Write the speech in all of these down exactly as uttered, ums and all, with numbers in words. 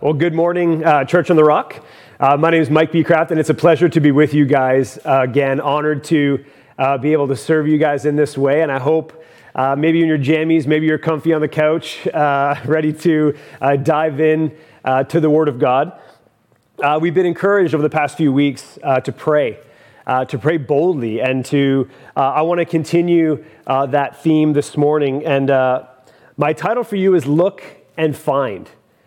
Well, good morning, uh, Church on the Rock. Uh, my name is Mike B. Craft, and it's a pleasure to be with you guys uh, again. Honored to uh, be able to serve you guys in this way, and I hope uh, maybe in your jammies, maybe you're comfy on the couch, uh, ready to uh, dive in uh, to the Word of God. Uh, we've been encouraged over the past few weeks uh, to pray, uh, to pray boldly, and to. Uh, I want to continue uh, that theme this morning, and uh, my title for you is "Look and Find."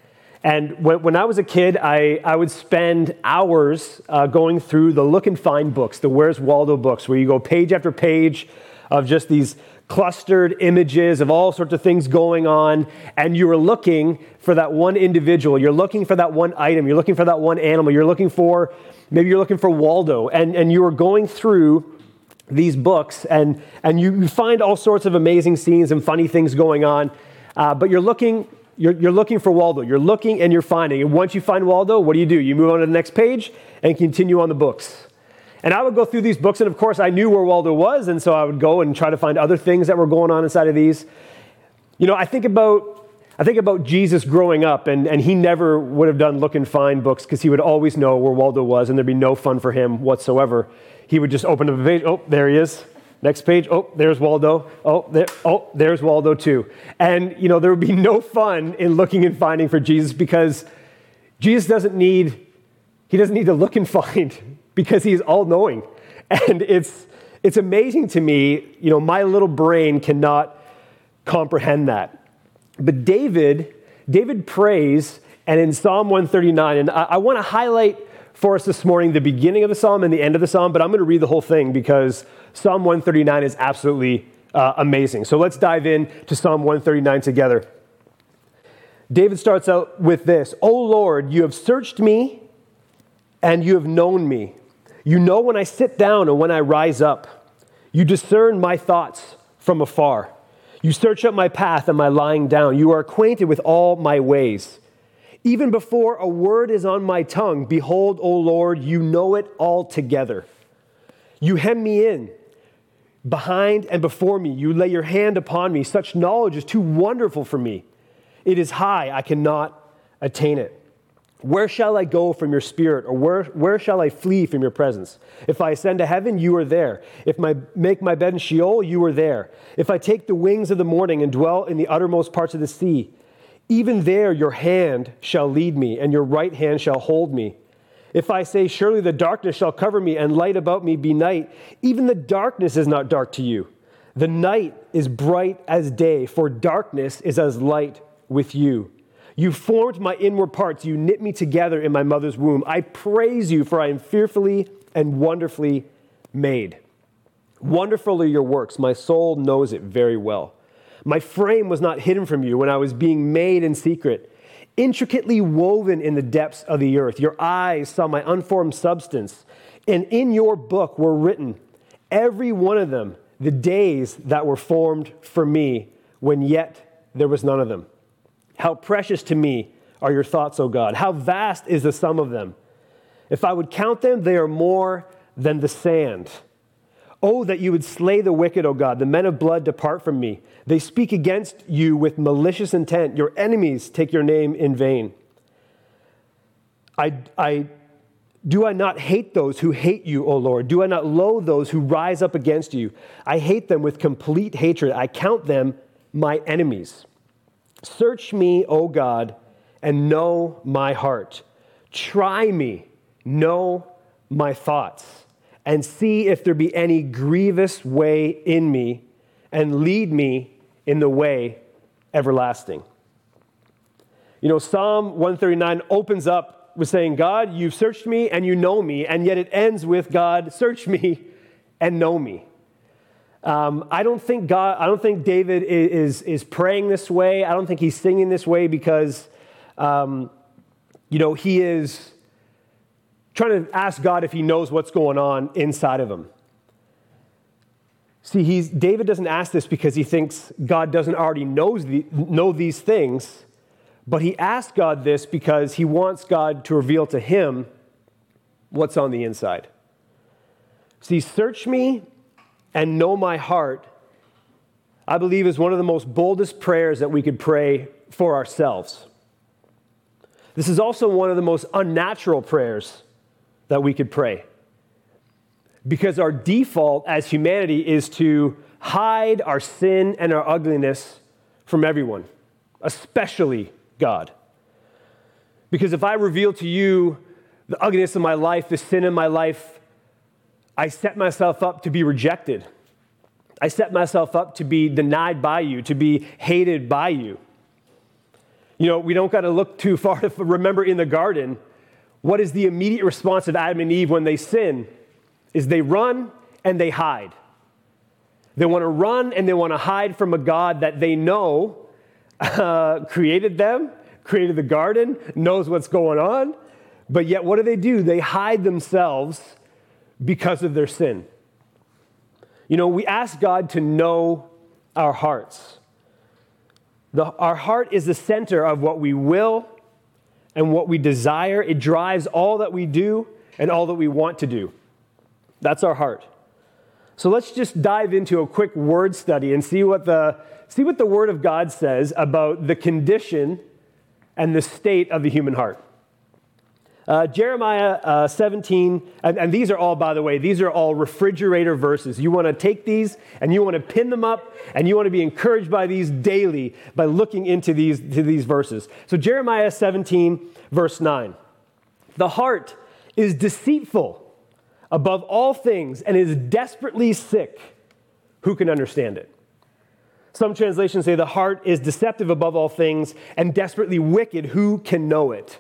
And when, when I was a kid, I, I would spend hours uh, going through the Look and Find books, the Where's Waldo books, where you go page after page of just these clustered images of all sorts of things going on, and you were looking for that one individual, you're looking for that one item, you're looking for that one animal, you're looking for, maybe you're looking for Waldo, and, and you were going through these books, and, and you, you find all sorts of amazing scenes and funny things going on, uh, but you're looking... You're, you're looking for Waldo. You're looking and you're finding. And once you find Waldo, what do you do? You move on to the next page and continue on the books. And I would go through these books, and of course I knew where Waldo was, and so I would go and try to find other things that were going on inside of these. You know, I think about I think about Jesus growing up, and, and he never would have done Look and Find books because he would always know where Waldo was, and there'd be no fun for him whatsoever. He would just open up a page. Oh, there he is. Next page, oh, there's Waldo. Oh, there, oh, there's Waldo too. And, you know, there would be no fun in looking and finding for Jesus because Jesus doesn't need, he doesn't need to look and find because he's all-knowing. And it's it's amazing to me, you know, my little brain cannot comprehend that. But David, David prays, and in Psalm one thirty-nine, and I, I want to highlight for us this morning the beginning of the psalm and the end of the psalm, but I'm going to read the whole thing because Psalm one thirty-nine is absolutely uh, amazing. So let's dive in to Psalm one thirty-nine together. David starts out with this: "O Lord, you have searched me and you have known me. You know when I sit down and when I rise up. You discern my thoughts from afar. You search out my path and my lying down. You are acquainted with all my ways. Even before a word is on my tongue, behold, O Lord, you know it altogether. You hem me in, behind and before me. You lay your hand upon me. Such knowledge is too wonderful for me. It is high, I cannot attain it. Where shall I go from your spirit, or where, where shall I flee from your presence? If I ascend to heaven, you are there. If I make my bed in Sheol, you are there. If I take the wings of the morning and dwell in the uttermost parts of the sea, even there your hand shall lead me, and your right hand shall hold me. If I say, surely the darkness shall cover me, and light about me be night, even the darkness is not dark to you. The night is bright as day, for darkness is as light with you. You formed my inward parts. You knit me together in my mother's womb. I praise you, for I am fearfully and wonderfully made. Wonderful are your works. My soul knows it very well. My frame was not hidden from you when I was being made in secret, intricately woven in the depths of the earth. Your eyes saw my unformed substance, and in your book were written, every one of them, the days that were formed for me, when yet there was none of them. How precious to me are your thoughts, O God. How vast is the sum of them. If I would count them, they are more than the sand. Oh, that you would slay the wicked, O God. The men of blood depart from me. They speak against you with malicious intent. Your enemies take your name in vain. I, I, do I not hate those who hate you, O Lord? Do I not loathe those who rise up against you? I hate them with complete hatred. I count them my enemies. Search me, O God, and know my heart. Try me, know my thoughts, and see if there be any grievous way in me, and lead me in the way everlasting." You know, Psalm one thirty-nine opens up with saying, God, you've searched me and you know me, and yet it ends with, God, search me and know me. Um, I don't think God, I don't think David is, is, is praying this way. I don't think he's singing this way because, um, you know, he is trying to ask God if he knows what's going on inside of him. See, he's, David doesn't ask this because he thinks God doesn't already knows the, know these things, but he asks God this because he wants God to reveal to him what's on the inside. See, search me and know my heart, I believe, is one of the most boldest prayers that we could pray for ourselves. this is also one of the most unnatural prayers that we could pray. Because our default as humanity is to hide our sin and our ugliness from everyone, especially God. Because if I reveal to you the ugliness of my life, the sin in my life, I set myself up to be rejected. I set myself up to be denied by you, to be hated by you. You know, we don't got to look too far to remember in the garden, what is the immediate response of Adam and Eve when they sin? Is they run and they hide. They want to run and they want to hide from a God that they know uh, created them, created the garden, knows what's going on. But yet what do they do? They hide themselves because of their sin. You know, we ask God to know our hearts. The, our heart is the center of what we will and what we desire. It drives all that we do and all that we want to do. That's our heart. So let's just dive into a quick word study and see what the, see what the Word of God says about the condition and the state of the human heart. Uh, Jeremiah uh, seventeen, and, and these are all, by the way, these are all refrigerator verses. You want to take these and you want to pin them up and you want to be encouraged by these daily by looking into these, to these verses. So Jeremiah seventeen, verse nine. The heart is deceitful above all things and is desperately sick. Who can understand it? Some translations say the heart is deceptive above all things and desperately wicked. Who can know it?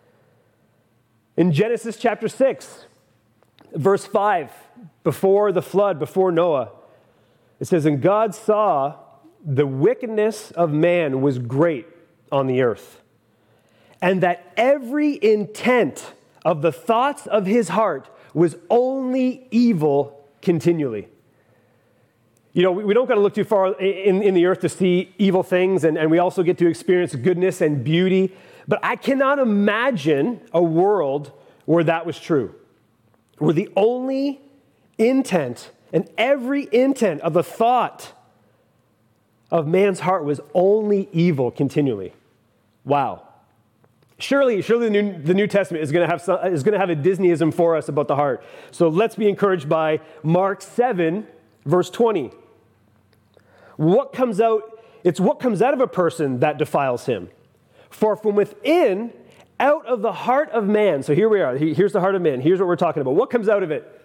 In Genesis chapter six, verse five, before the flood, before Noah, it says, "And God saw the wickedness of man was great on the earth, and that every intent of the thoughts of his heart was only evil continually." You know, we, we don't got to look too far in, in the earth to see evil things, and, and we also get to experience goodness and beauty. But I cannot imagine a world where that was true, where the only intent and every intent of the thought of man's heart was only evil continually. Wow. Surely, surely the New, the New Testament is going to have some, is going to have a Disneyism for us about the heart. So let's be encouraged by Mark seven, verse twenty. What comes out? It's what comes out of a person that defiles him. For from within, out of the heart of man. So here we are. Here's the heart of man. Here's what we're talking about. What comes out of it?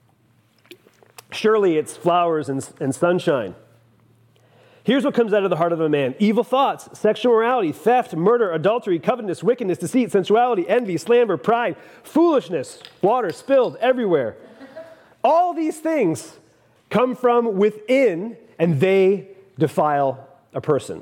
Surely it's flowers and, and sunshine. Here's what comes out of the heart of a man: evil thoughts, sexual immorality, theft, murder, adultery, covetousness, wickedness, deceit, sensuality, envy, slander, pride, foolishness, water spilled everywhere. All these things come from within, and they defile a person.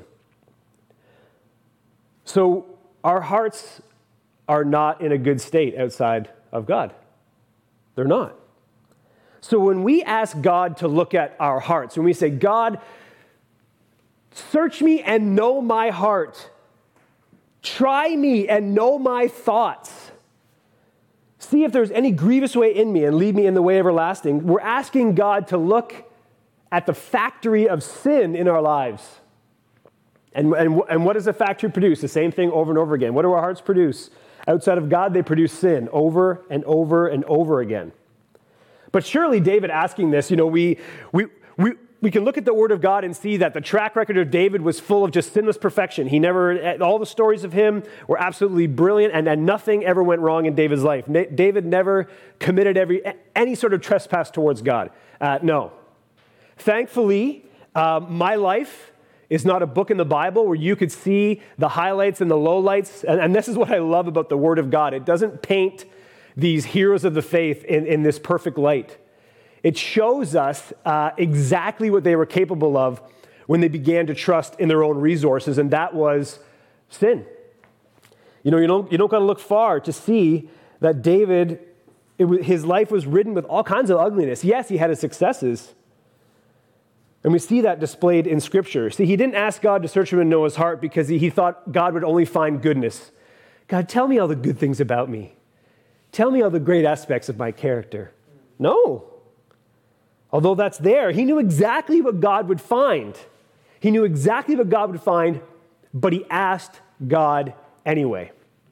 So our hearts are not in a good state outside of God. They're not. So when we ask God to look at our hearts, when we say, "God, search me and know my heart. Try me and know my thoughts. See if there's any grievous way in me and lead me in the way everlasting," we're asking God to look at the factory of sin in our lives. And, and, and what does a factory produce? The same thing over and over again. What do our hearts produce? Outside of God, they produce sin over and over and over again. But surely David asking this, you know, we we we we can look at the Word of God and see that the track record of David was full of just sinless perfection. He never, all the stories of him were absolutely brilliant, and, and nothing ever went wrong in David's life. Na- David never committed every any sort of trespass towards God. Uh, no. Thankfully, uh, my life is not a book in the Bible where you could see the highlights and the lowlights. And, and this is what I love about the Word of God. It doesn't paint these heroes of the faith in, in this perfect light. It shows us uh, exactly what they were capable of when they began to trust in their own resources, and that was sin. You know, you don't, you don't got to look far to see that David, it was, his life was ridden with all kinds of ugliness. Yes, he had his successes, and we see that displayed in Scripture. See, he didn't ask God to search him and know his heart because he, he thought God would only find goodness. God, tell me all the good things about me. Tell me all the great aspects of my character. No. Although that's there, he knew exactly what God would find. He knew exactly what God would find, but he asked God anyway.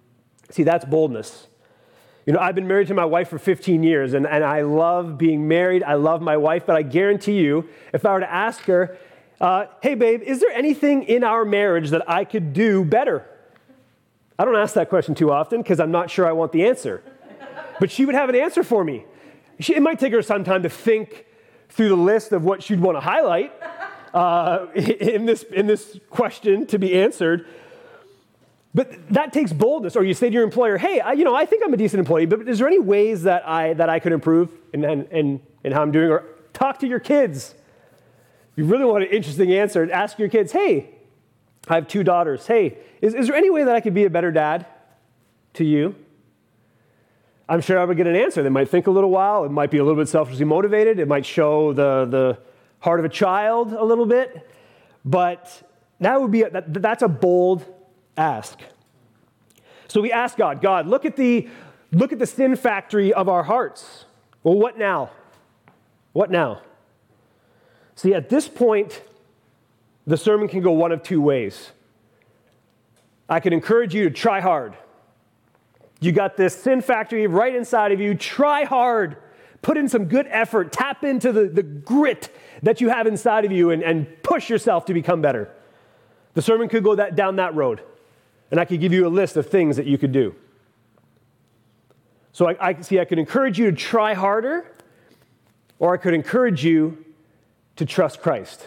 See, that's boldness. You know, I've been married to my wife for fifteen years, and, and I love being married. I love my wife, but I guarantee you, if I were to ask her, uh, hey, babe, is there anything in our marriage that I could do better? I don't ask that question too often because I'm not sure I want the answer. But she would have an answer for me. She, it might take her some time to think through the list of what she'd want to highlight uh, in this in this question to be answered. But that takes boldness. Or you say to your employer, hey, I, you know, I think I'm a decent employee, but is there any ways that I that I could improve in, in, in how I'm doing? Or talk to your kids. If you really want an interesting answer, ask your kids, hey, I have two daughters. Hey, is, is there any way that I could be a better dad to you? I'm sure I would get an answer. They might think a little while. It might be a little bit selfishly motivated. It might show the, the heart of a child a little bit. But that would be a, that, that's a bold ask. So we ask God, God, look at the look at the sin factory of our hearts. Well, what now? What now? See, at this point, the sermon can go one of two ways. I could encourage you to try hard. You got this sin factory right inside of you. Try hard. Put in some good effort. Tap into the, the grit that you have inside of you and, and push yourself to become better. The sermon could go that, down that road. And I could give you a list of things that you could do. So I, I see I could encourage you to try harder, or I could encourage you to trust Christ.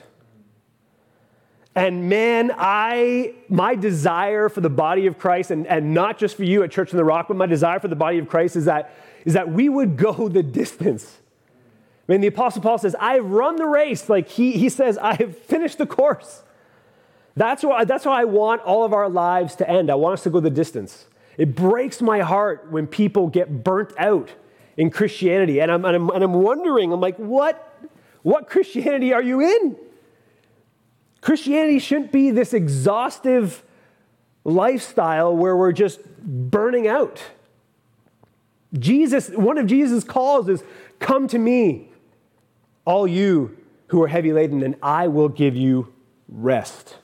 And man, I my desire for the body of Christ, and, and not just for you at Church on the Rock, but my desire for the body of Christ is that, is that we would go the distance. I mean, the Apostle Paul says, I've run the race. Like he, he says, I have finished the course. That's why, that's how I want all of our lives to end. I want us to go the distance. It breaks my heart when people get burnt out in Christianity. And I'm, and I'm, and I'm wondering, I'm like, what, what Christianity are you in? Christianity shouldn't be this exhaustive lifestyle where we're just burning out. Jesus, one of Jesus' calls is, come to me, all you who are heavy laden, and I will give you rest.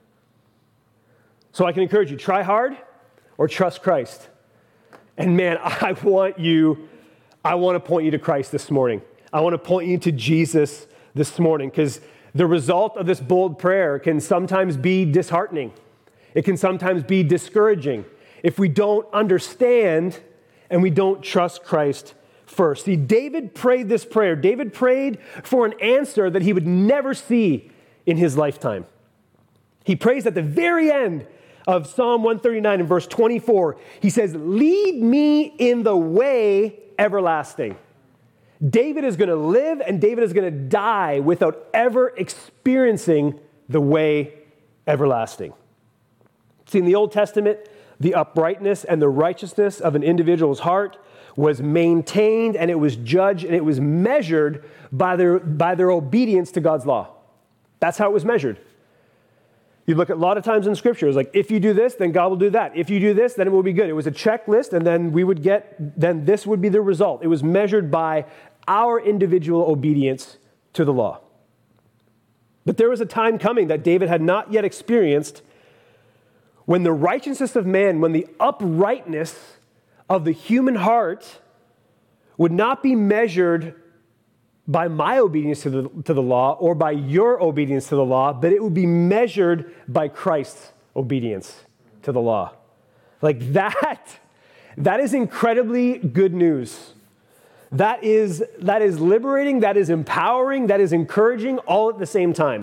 So I can encourage you, try hard or trust Christ. And man, I want you, I want to point you to Christ this morning. I want to point you to Jesus this morning, because the result of this bold prayer can sometimes be disheartening. It can sometimes be discouraging if we don't understand and we don't trust Christ first. See, David prayed this prayer. David prayed for an answer that he would never see in his lifetime. He prays at the very end of Psalm one thirty-nine in verse twenty-four. He says, lead me in the way everlasting. David is going to live and David is going to die without ever experiencing the way everlasting. See, in the Old Testament, the uprightness and the righteousness of an individual's heart was maintained, and it was judged, and it was measured by their, by their obedience to God's law. That's how it was measured. You look at a lot of times in Scripture, it's like, if you do this, then God will do that. If you do this, then it will be good. It was a checklist, and then we would get, then this would be the result. It was measured by our individual obedience to the law. But there was a time coming that David had not yet experienced when the righteousness of man, when the uprightness of the human heart would not be measured by my obedience to the, to the law or by your obedience to the law, but it would be measured by Christ's obedience to the law. Like that, that is incredibly good news. That is, that is liberating, that is empowering, that is encouraging all at the same time.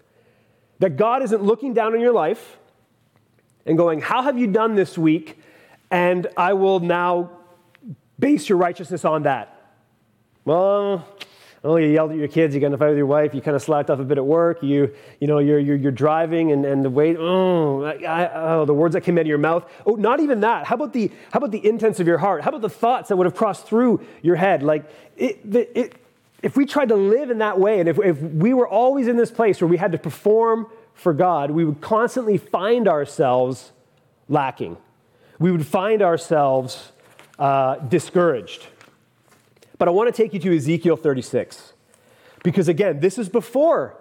That God isn't looking down on your life and going, how have you done this week? And I will now base your righteousness on that. Well, oh, you yelled at your kids, you got in a fight with your wife, you kind of slacked off a bit at work, you, you know, you're, you're, you're driving and, and the weight, oh, I, oh, the words that came out of your mouth. Oh, not even that. How about the, how about the intents of your heart? How about the thoughts that would have crossed through your head? Like, it, the, it, if we tried to live in that way, and if, if we were always in this place where we had to perform for God, we would constantly find ourselves lacking. We would find ourselves uh, discouraged. But I want to take you to Ezekiel thirty-six. Because again, this is before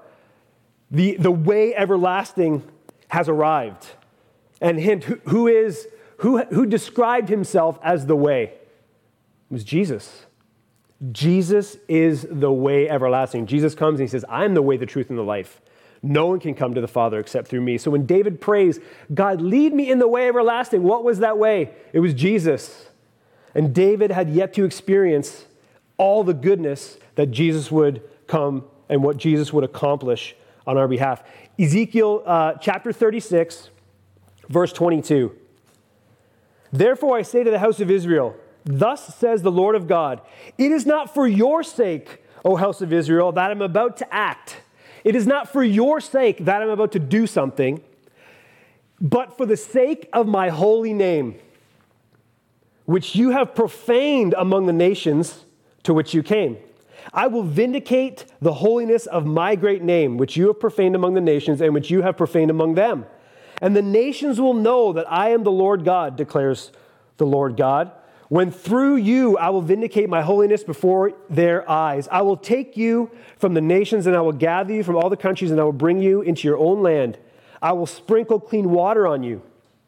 the, the way everlasting has arrived. And hint, who, who is Who, who described himself as the way? It was Jesus. Jesus is the way everlasting. Jesus comes and he says, I'm the way, the truth, and the life. No one can come to the Father except through me. So when David prays, God, lead me in the way everlasting, what was that way? It was Jesus. And David had yet to experience all the goodness that Jesus would come and what Jesus would accomplish on our behalf. Ezekiel uh, chapter thirty-six, verse twenty-two. Therefore I say to the house of Israel, thus says the Lord of God, it is not for your sake, O house of Israel, that I'm about to act. It is not for your sake that I'm about to do something, but for the sake of my holy name, which you have profaned among the nations to which you came. I will vindicate the holiness of my great name, which you have profaned among the nations and which you have profaned among them. And the nations will know that I am the Lord God, declares the Lord God, when through you I will vindicate my holiness before their eyes. I will take you from the nations and I will gather you from all the countries and I will bring you into your own land. I will sprinkle clean water on you,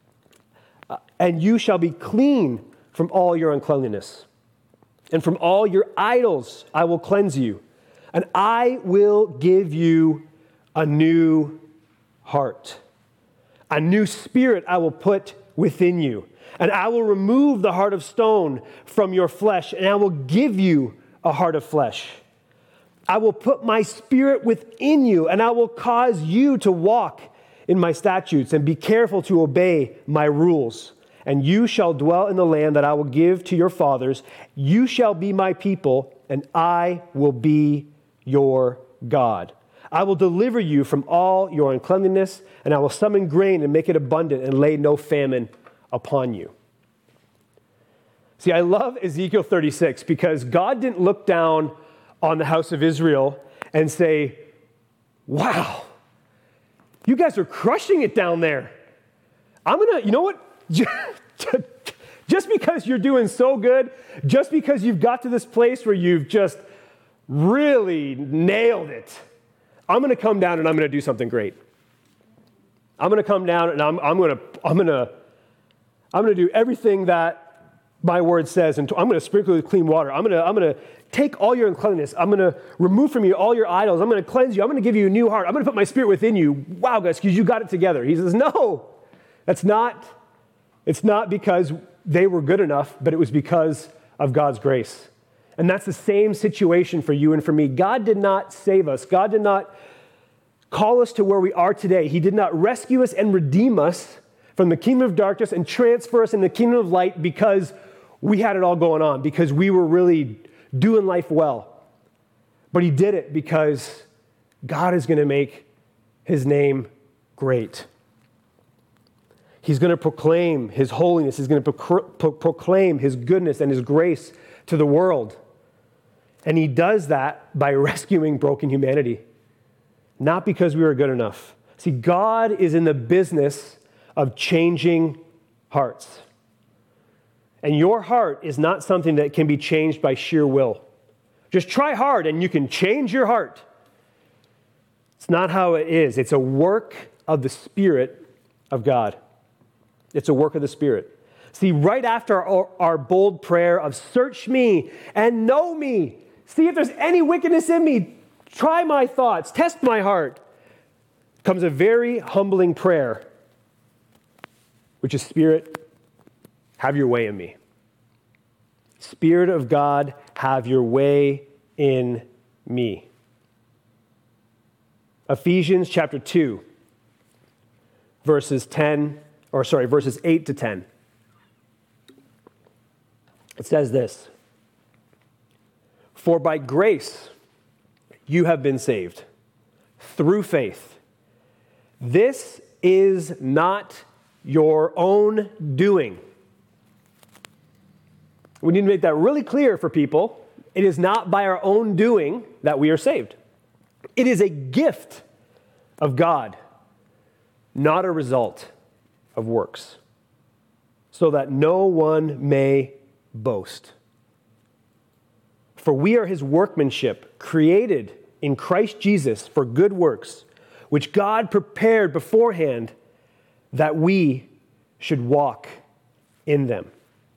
and you shall be clean from all your uncleanness. And from all your idols I will cleanse you, and I will give you a new heart. A new spirit I will put within you, and I will remove the heart of stone from your flesh, and I will give you a heart of flesh. I will put my spirit within you, and I will cause you to walk in my statutes and be careful to obey my rules. And you shall dwell in the land that I will give to your fathers. You shall be my people, and I will be your God. I will deliver you from all your uncleanness, and I will summon grain and make it abundant and lay no famine upon you. See, I love Ezekiel thirty-six because God didn't look down on the house of Israel and say, wow, you guys are crushing it down there. I'm going to, you know what? Just because you're doing so good, just because you've got to this place where you've just really nailed it, I'm going to come down and I'm going to do something great. I'm going to come down and I'm, I'm going to I'm going to I'm going to do everything that my word says, and I'm going to sprinkle with clean water. I'm going to I'm going to take all your uncleanness. I'm going to remove from you all your idols. I'm going to cleanse you. I'm going to give you a new heart. I'm going to put my spirit within you. Wow, guys, because you got it together. He says, no, that's not. It's not because they were good enough, but it was because of God's grace. And that's the same situation for you and for me. God did not save us. God did not call us to where we are today. He did not rescue us and redeem us from the kingdom of darkness and transfer us in the kingdom of light because we had it all going on, because we were really doing life well. But he did it because God is going to make his name great. He's going to proclaim his holiness. He's going to pro- pro- proclaim his goodness and his grace to the world. And he does that by rescuing broken humanity, not because we were good enough. See, God is in the business of changing hearts. And your heart is not something that can be changed by sheer will. Just try hard and you can change your heart. It's not how it is. It's a work of the Spirit of God. It's a work of the Spirit. See, right after our, our bold prayer of search me and know me, see if there's any wickedness in me, try my thoughts, test my heart, comes a very humbling prayer, which is, Spirit, have your way in me. Spirit of God, have your way in me. Ephesians chapter two, verses ten, or sorry, verses eight to ten. It says this: For by grace you have been saved, through faith. This is not your own doing. We need to make that really clear for people. It is not by our own doing that we are saved. It is a gift of God, not a result of works, so that no one may boast. For we are his workmanship, created in Christ Jesus for good works, which God prepared beforehand that we should walk in them.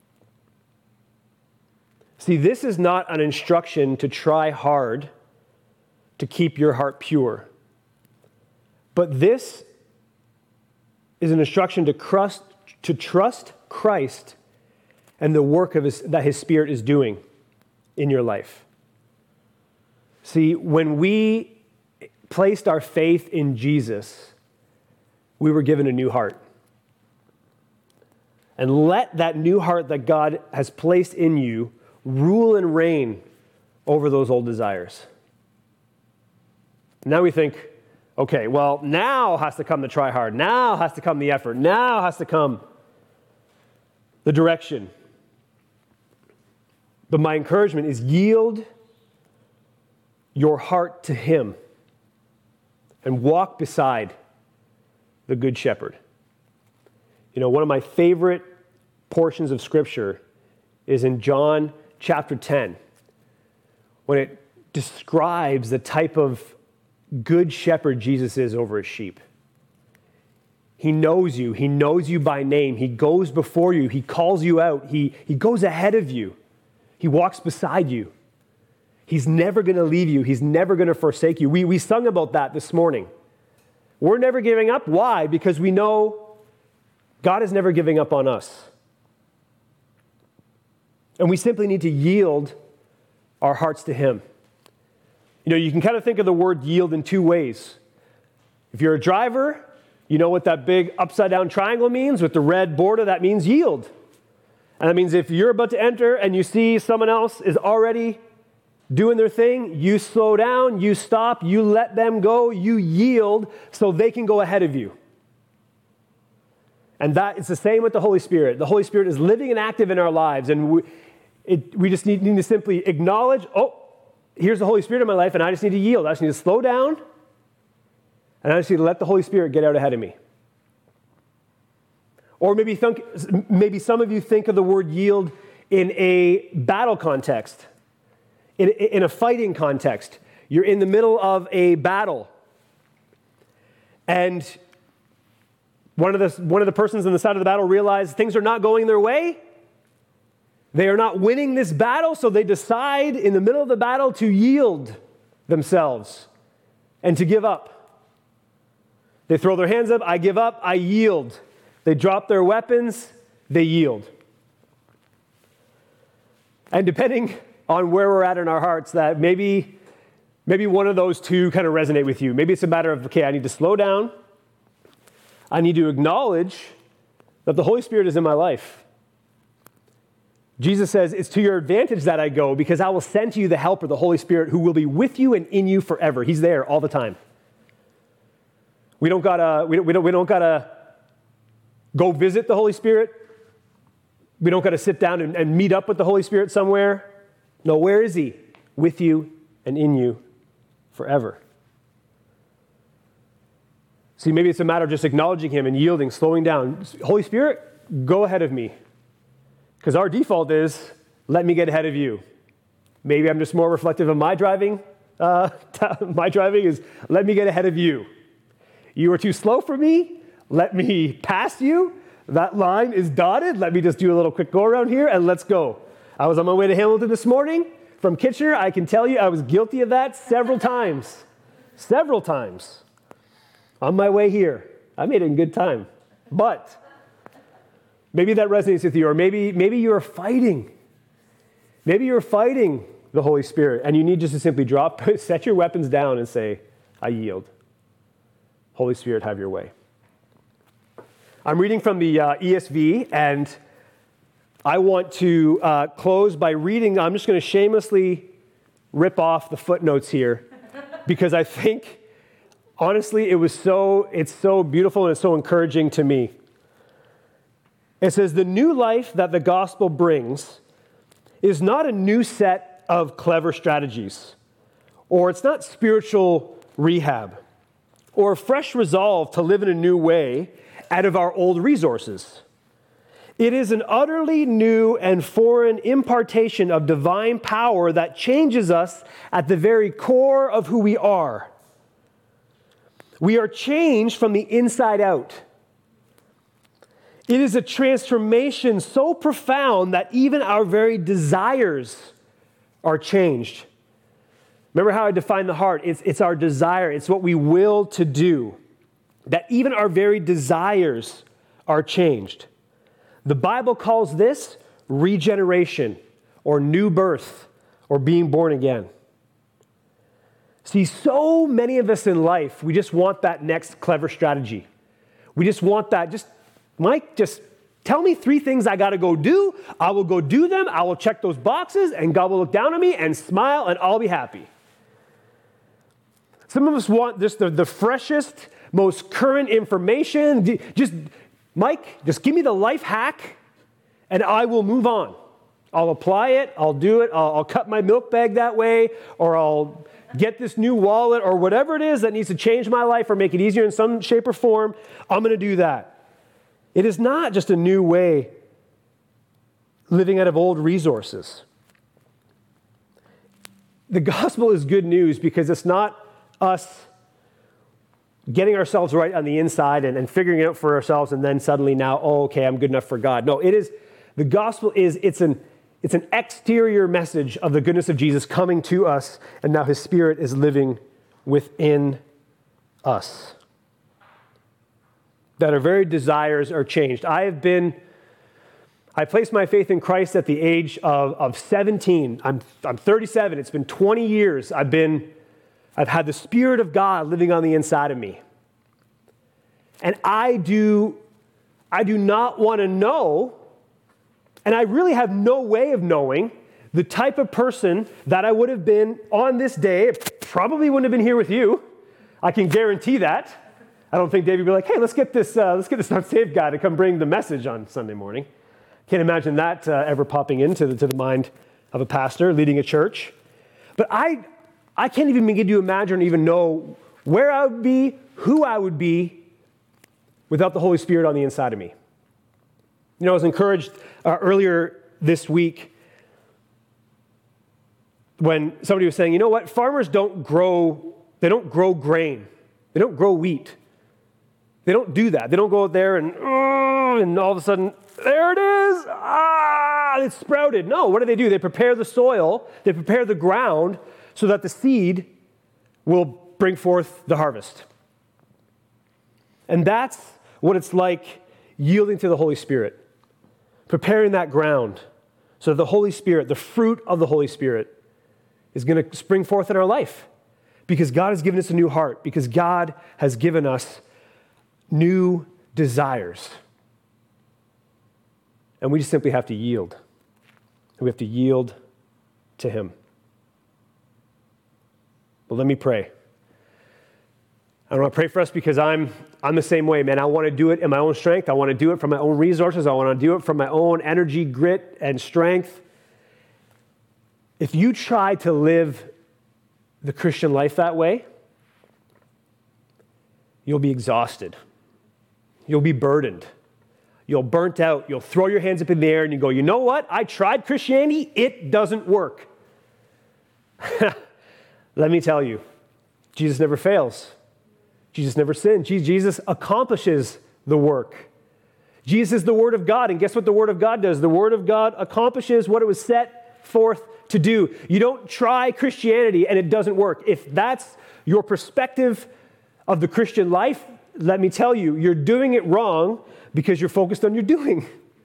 See, this is not an instruction to try hard to keep your heart pure. But this is an instruction to trust, to trust Christ and the work of his, that his Spirit is doing in your life. See, when we placed our faith in Jesus, we were given a new heart. And let that new heart that God has placed in you rule and reign over those old desires. Now we think, okay, well, now has to come the try hard. Now has to come the effort. Now has to come the direction. But my encouragement is yield your heart to him and walk beside the Good Shepherd. You know, one of my favorite portions of Scripture is in John chapter ten, when it describes the type of good shepherd Jesus is over his sheep. He knows you. He knows you by name. He goes before you. He calls you out. He, he goes ahead of you. He walks beside you. He's never going to leave you. He's never going to forsake you. We, we sung about that this morning. We're never giving up. Why? Because we know God is never giving up on us. And we simply need to yield our hearts to him. You know, you can kind of think of the word yield in two ways. If you're a driver, you know what that big upside down triangle means with the red border. That means yield. And that means if you're about to enter and you see someone else is already doing their thing, you slow down, you stop, you let them go, you yield so they can go ahead of you. And that is the same with the Holy Spirit. The Holy Spirit is living and active in our lives, and we, it, we just need, need to simply acknowledge, oh, here's the Holy Spirit in my life, and I just need to yield. I just need to slow down, and I just need to let the Holy Spirit get out ahead of me. Or maybe think, maybe some of you think of the word yield in a battle context, in, in a fighting context. You're in the middle of a battle, and one of the one of the persons on the side of the battle realize things are not going their way. They are not winning this battle, so they decide in the middle of the battle to yield themselves and to give up. They throw their hands up, I give up, I yield. They drop their weapons, they yield. And depending on where we're at in our hearts, that maybe, maybe one of those two kind of resonate with you. Maybe it's a matter of, okay, I need to slow down. I need to acknowledge that the Holy Spirit is in my life. Jesus says, it's to your advantage that I go, because I will send to you the Helper, the Holy Spirit, who will be with you and in you forever. He's there all the time. We don't gotta, we don't, we don't, we don't gotta go visit the Holy Spirit. We don't gotta sit down and, and meet up with the Holy Spirit somewhere. No, where is he? With you and in you forever. See, maybe it's a matter of just acknowledging him and yielding, slowing down. Holy Spirit, go ahead of me. Because our default is, let me get ahead of you. Maybe I'm just more reflective of my driving. Uh, my driving is, let me get ahead of you. You are too slow for me. Let me pass you. That line is dotted. Let me just do a little quick go around here and let's go. I was on my way to Hamilton this morning from Kitchener. I can tell you I was guilty of that several times. Several times. On my way here. I made it in good time. But maybe that resonates with you, or maybe, maybe you're fighting. Maybe you're fighting the Holy Spirit, and you need just to simply drop, set your weapons down and say, I yield. Holy Spirit, have your way. I'm reading from the uh, E S V, and I want to uh, close by reading. I'm just going to shamelessly rip off the footnotes here, because I think, honestly, it was so, it's so beautiful and it's so encouraging to me. It says, the new life that the gospel brings is not a new set of clever strategies, or it's not spiritual rehab, or a fresh resolve to live in a new way out of our old resources. It is an utterly new and foreign impartation of divine power that changes us at the very core of who we are. We are changed from the inside out. It is a transformation so profound that even our very desires are changed. Remember how I defined the heart? It's, it's our desire. It's what we will to do. That even our very desires are changed. The Bible calls this regeneration or new birth or being born again. See, so many of us in life, we just want that next clever strategy. We just want that, just, Mike, just tell me three things I got to go do. I will go do them. I will check those boxes, and God will look down on me and smile, and I'll be happy. Some of us want just the, the freshest, most current information. Just, Mike, just give me the life hack, and I will move on. I'll apply it. I'll do it. I'll, I'll cut my milk bag that way, or I'll get this new wallet, or whatever it is that needs to change my life or make it easier in some shape or form. I'm going to do that. It is not just a new way living out of old resources. The gospel is good news because it's not us getting ourselves right on the inside and, and figuring it out for ourselves and then suddenly now, oh, okay, I'm good enough for God. No, it is, the gospel is, it's an, it's an exterior message of the goodness of Jesus coming to us, and now his Spirit is living within us. That our very desires are changed. I have been, I placed my faith in Christ at the age of, of seventeen. I'm, I'm thirty-seven. It's been twenty years. I've been, I've had the Spirit of God living on the inside of me. And I do, I do not want to know, and I really have no way of knowing the type of person that I would have been on this day. Probably wouldn't have been here with you. I can guarantee that. I don't think David would be like, hey, let's get this, uh, let's get this not saved guy to come bring the message on Sunday morning. Can't imagine that uh, ever popping into the, to the mind of a pastor leading a church. But I, I can't even begin to imagine or even know where I would be, who I would be without the Holy Spirit on the inside of me. You know, I was encouraged uh, earlier this week when somebody was saying, you know what, farmers don't grow, they don't grow grain. They don't grow wheat. They don't do that. They don't go out there and, oh, and all of a sudden, there it is. Ah, it's sprouted. No, what do they do? They prepare the soil. They prepare the ground so that the seed will bring forth the harvest. And that's what it's like yielding to the Holy Spirit. Preparing that ground so that the Holy Spirit, the fruit of the Holy Spirit, is going to spring forth in our life. Because God has given us a new heart. Because God has given us new desires. And we just simply have to yield. We have to yield to him. But let me pray. I want to pray for us because I'm, I'm the same way, man. I want to do it in my own strength. I want to do it from my own resources. I want to do it from my own energy, grit, and strength. If you try to live the Christian life that way, you'll be exhausted. You'll be burdened. You'll burnt out. You'll throw your hands up in the air and you go, you know what? I tried Christianity. It doesn't work. Let me tell you, Jesus never fails. Jesus never sins. Jesus accomplishes the work. Jesus is the Word of God. And guess what the Word of God does? The Word of God accomplishes what it was set forth to do. You don't try Christianity and it doesn't work. If that's your perspective of the Christian life, let me tell you, you're doing it wrong because you're focused on your doing.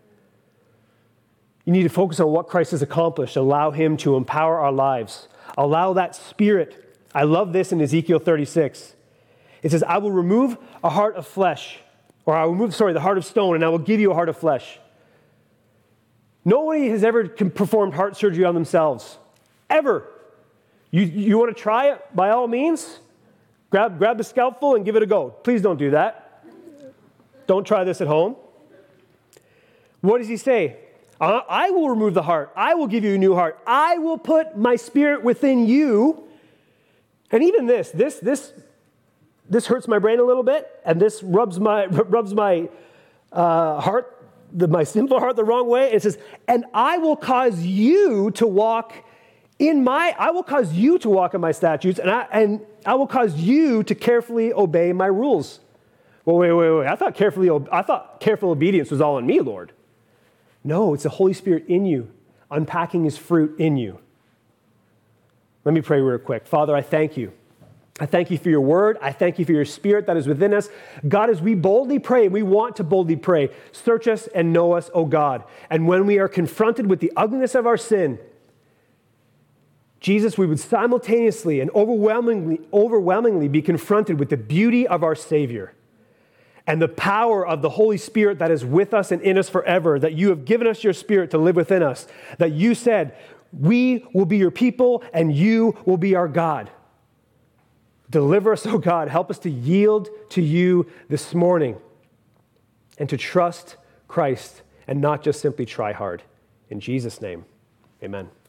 You need to focus on what Christ has accomplished. Allow him to empower our lives. Allow that Spirit. I love this in Ezekiel thirty-six. It says, I will remove a heart of flesh, or I will remove, sorry, the heart of stone, and I will give you a heart of flesh. Nobody has ever performed heart surgery on themselves, ever. You, you want to try it? By all means, grab, grab the scalpel and give it a go. Please don't do that. Don't try this at home. What does he say? I, I will remove the heart. I will give you a new heart. I will put my Spirit within you. And even this, this, this, this hurts my brain a little bit, and this rubs my rubs my uh, heart. The, my sinful heart the wrong way. It says, and I will cause you to walk in my, I will cause you to walk in my statutes, and I, and I will cause you to carefully obey my rules. Well, wait, wait, wait. I thought carefully, I thought careful obedience was all on me, Lord. No, it's the Holy Spirit in you, unpacking his fruit in you. Let me pray real quick. Father, I thank you. I thank you for your word. I thank you for your spirit that is within us. God, as we boldly pray, and we want to boldly pray, search us and know us, O God. And when we are confronted with the ugliness of our sin, Jesus, we would simultaneously and overwhelmingly, overwhelmingly be confronted with the beauty of our Savior and the power of the Holy Spirit that is with us and in us forever, that you have given us your Spirit to live within us, that you said, we will be your people and you will be our God. Deliver us, oh God. Help us to yield to you this morning and to trust Christ and not just simply try hard. In Jesus' name, amen.